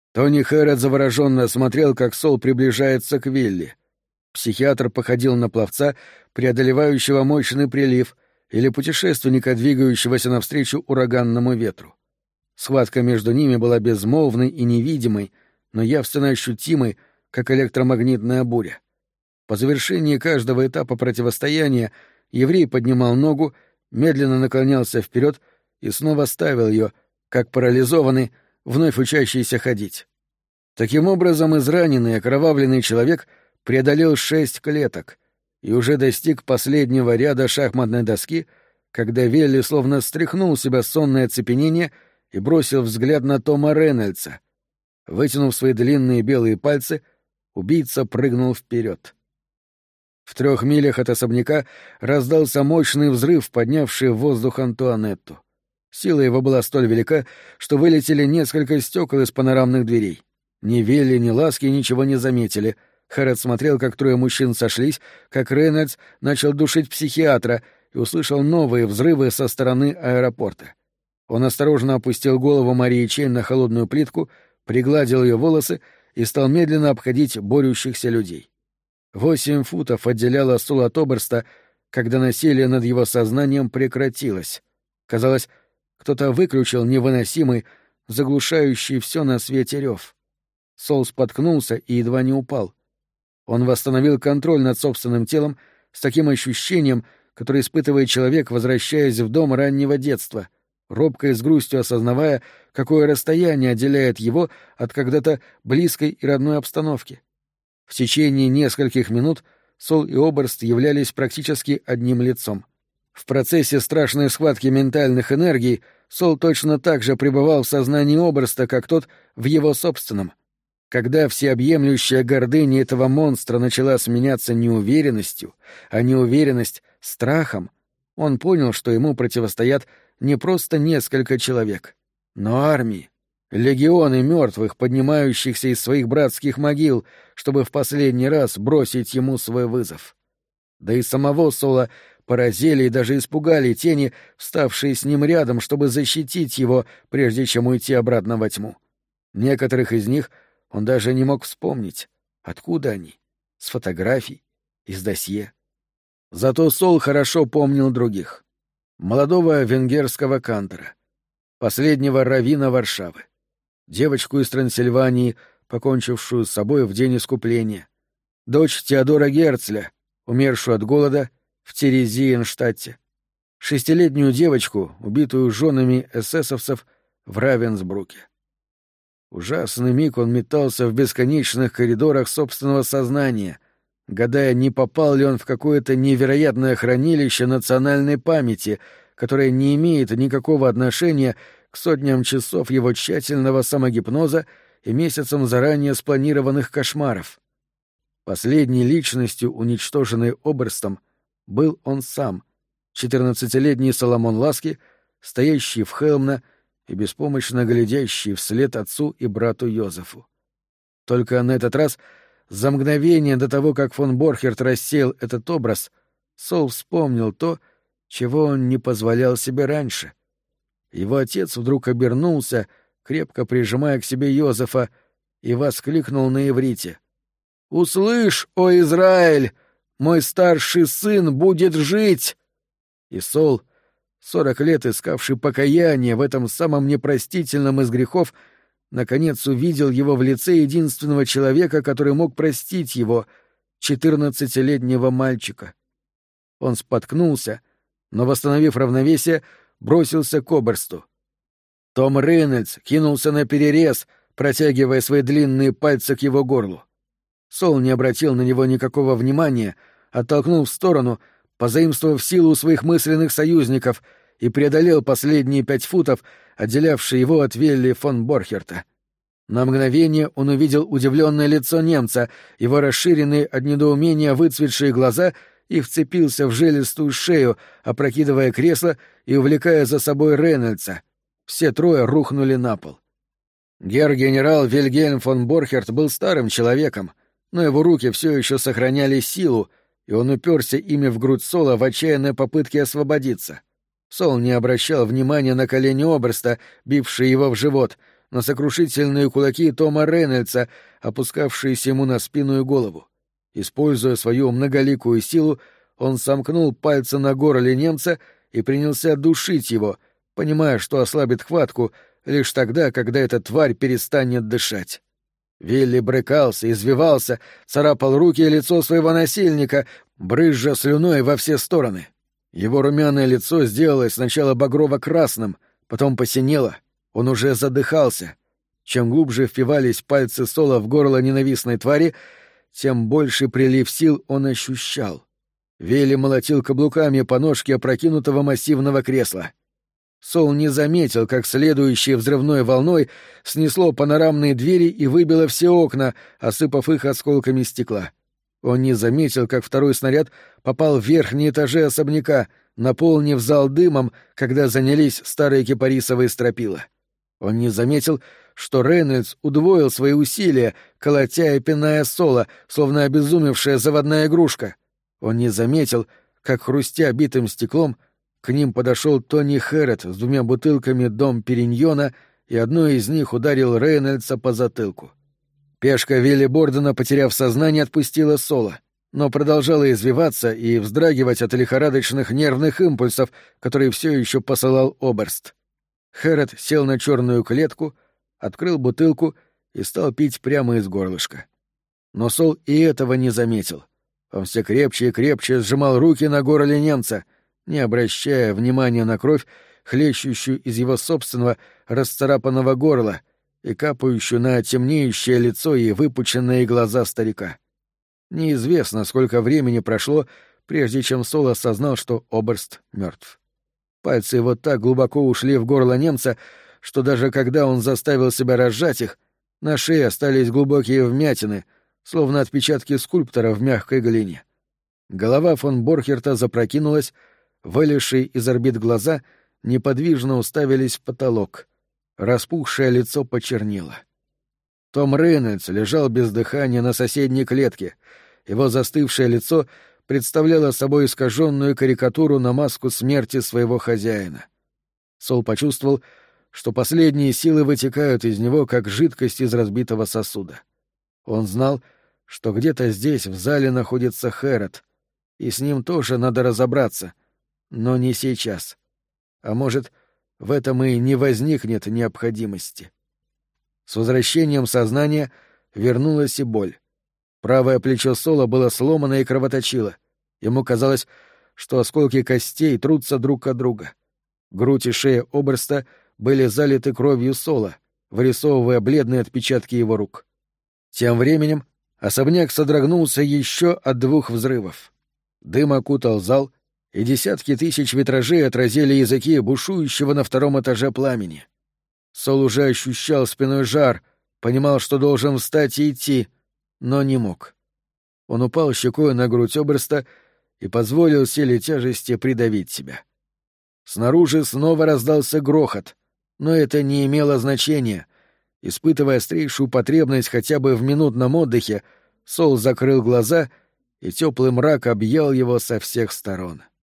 Тони Хэррот завороженно смотрел, как Сол приближается к Вилли. Психиатр походил на пловца, преодолевающего мощный прилив, или путешественника, двигающегося навстречу ураганному ветру. Схватка между ними была безмолвной и невидимой, но явственно ощутимой, как электромагнитная буря. По завершении каждого этапа противостояния еврей поднимал ногу, медленно наклонялся вперед и снова ставил ее, как парализованный, вновь учащийся ходить. Таким образом, израненный и окровавленный человек преодолел 6 клеток и уже достиг последнего ряда шахматной доски, когда Вилли словно стряхнул с себя сонное оцепенение и бросил взгляд на Тома Рейнольдса. Вытянув свои длинные белые пальцы, убийца прыгнул вперед. В 3 милях от особняка раздался мощный взрыв, поднявший в воздух Антуанетту. Сила его была столь велика, что вылетели несколько стекол из панорамных дверей. Ни Вилли, ни Ласки ничего не заметили. Хэррот смотрел, как 3 мужчин сошлись, как Рейнольдс начал душить психиатра и услышал новые взрывы со стороны аэропорта. Он осторожно опустил голову Марии Чейн на холодную плитку, пригладил ее волосы и стал медленно обходить борющихся людей. 8 футов отделяло Сола от Оберста, когда насилие над его сознанием прекратилось. Казалось, кто-то выключил невыносимый, заглушающий все на свете рев. Сол споткнулся и едва не упал. Он восстановил контроль над собственным телом с таким ощущением, которое испытывает человек, возвращаясь в дом раннего детства, робко и с грустью осознавая, какое расстояние отделяет его от когда-то близкой и родной обстановки. В течение нескольких минут Сол и Оберст являлись практически одним лицом. В процессе страшной схватки ментальных энергий Сол точно так же пребывал в сознании Оберста, как тот в его собственном. Когда всеобъемлющая гордыня этого монстра начала сменяться неуверенностью, а неуверенность — страхом, он понял, что ему противостоят не просто несколько человек, но армии, легионы мертвых, поднимающихся из своих братских могил, чтобы в последний раз бросить ему свой вызов. Да и самого Сола поразили и даже испугали тени, вставшие с ним рядом, чтобы защитить его, прежде чем уйти обратно во тьму. Некоторых из них он даже не мог вспомнить, откуда они, с фотографий, из досье. Зато Сол хорошо помнил других. Молодого венгерского кантора, последнего раввина Варшавы, девочку из Трансильвании, покончившую с собой в день искупления, дочь Теодора Герцля, умершую от голода в Терезиенштадте, 6-летнюю девочку, убитую женами эсэсовцев в Равенсбруке. Ужасный миг он метался в бесконечных коридорах собственного сознания, гадая, не попал ли он в какое-то невероятное хранилище национальной памяти, которое не имеет никакого отношения к сотням часов его тщательного самогипноза и месяцам заранее спланированных кошмаров. Последней личностью, уничтоженной Оберстом, был он сам, 14-летний Соломон Ласки, стоящий в Хелмна и беспомощно глядящий вслед отцу и брату Йозефу. Только на этот раз, за мгновение до того, как фон Борхерт рассеял этот образ, Сол вспомнил то, чего он не позволял себе раньше. Его отец вдруг обернулся, крепко прижимая к себе Йозефа, и воскликнул на иврите: «Услышь, о Израиль! Мой старший сын будет жить!» И Сол, 40 лет искавший покаяние в этом самом непростительном из грехов, наконец увидел его в лице единственного человека, который мог простить его, 14-летнего мальчика. Он споткнулся, но, восстановив равновесие, бросился к Оберсту. Том Рейнольдс кинулся на перерез, протягивая свои длинные пальцы к его горлу. Сол не обратил на него никакого внимания, оттолкнул в сторону, позаимствовав силу у своих мысленных союзников, и преодолел последние 5 футов, отделявшие его от Вилли фон Борхерта. На мгновение он увидел удивленное лицо немца, его расширенные от недоумения выцветшие глаза, и вцепился в жилистую шею, опрокидывая кресло и увлекая за собой Рейнольдса. Все 3 рухнули на пол. Герр-генерал Вильгельм фон Борхерт был старым человеком, но его руки все еще сохраняли силу, и он уперся ими в грудь Сола в отчаянной попытке освободиться. Сол не обращал внимания на колени Оберста, бившие его в живот, на сокрушительные кулаки Тома Рейнольдса, опускавшиеся ему на спину и голову. Используя свою многоликую силу, он сомкнул пальцы на горле немца и принялся душить его, понимая, что ослабит хватку лишь тогда, когда эта тварь перестанет дышать. Вилли брыкался, извивался, царапал руки и лицо своего насильника, брызжа слюной во все стороны. Его румяное лицо сделалось сначала багрово-красным, потом посинело. Он уже задыхался. Чем глубже впивались пальцы Сола в горло ненавистной твари, тем больше прилив сил он ощущал. Вилли молотил каблуками по ножке опрокинутого массивного кресла. Сол не заметил, как следующей взрывной волной снесло панорамные двери и выбило все окна, осыпав их осколками стекла. Он не заметил, как второй снаряд попал в верхние этажи особняка, наполнив зал дымом, когда занялись старые кипарисовые стропила. Он не заметил, что Рейнольдс удвоил свои усилия, колотя и пиная Сола, словно обезумевшая заводная игрушка. Он не заметил, как, хрустя битым стеклом, к ним подошел Тони Хэррот с 2 бутылками Дом Периньона, и одной из них ударил Рейнольдса по затылку. Пешка Вилли Бордена, потеряв сознание, отпустила Сола, но продолжала извиваться и вздрагивать от лихорадочных нервных импульсов, которые все еще посылал Оберст. Хэррот сел на черную клетку, открыл бутылку и стал пить прямо из горлышка. Но Сол и этого не заметил. Он все крепче и крепче сжимал руки на горле немца, не обращая внимания на кровь, хлещущую из его собственного расцарапанного горла и капающую на темнеющее лицо и выпученные глаза старика. Неизвестно, сколько времени прошло, прежде чем Сол осознал, что Оберст мертв. Пальцы его так глубоко ушли в горло немца, что даже когда он заставил себя разжать их, на шее остались глубокие вмятины, словно отпечатки скульптора в мягкой глине. Голова фон Борхерта запрокинулась, вылезшие из орбит глаза неподвижно уставились в потолок. Распухшее лицо почернело. Том Рейнольдс лежал без дыхания на соседней клетке. Его застывшее лицо представляло собой искаженную карикатуру на маску смерти своего хозяина. Сол почувствовал, что последние силы вытекают из него, как жидкость из разбитого сосуда. Он знал, что где-то здесь, в зале, находится Хэррот, и с ним тоже надо разобраться, но не сейчас. А может, в этом и не возникнет необходимости. С возвращением сознания вернулась и боль. Правое плечо Сола было сломано и кровоточило. Ему казалось, что осколки костей трутся друг от друга. Грудь и шея Оберста были залиты кровью Сола, вырисовывая бледные отпечатки его рук. Тем временем особняк содрогнулся еще от 2 взрывов. Дым окутал зал, и десятки тысяч витражей отразили языки бушующего на 2 этаже пламени. Сол уже ощущал спиной жар, понимал, что должен встать и идти, но не мог. Он упал щекой на грудь Оберста и позволил силе тяжести придавить себя. Снаружи снова раздался грохот, но это не имело значения. Испытывая острейшую потребность хотя бы в минутном отдыхе, Сол закрыл глаза, и теплый мрак объял его со всех сторон.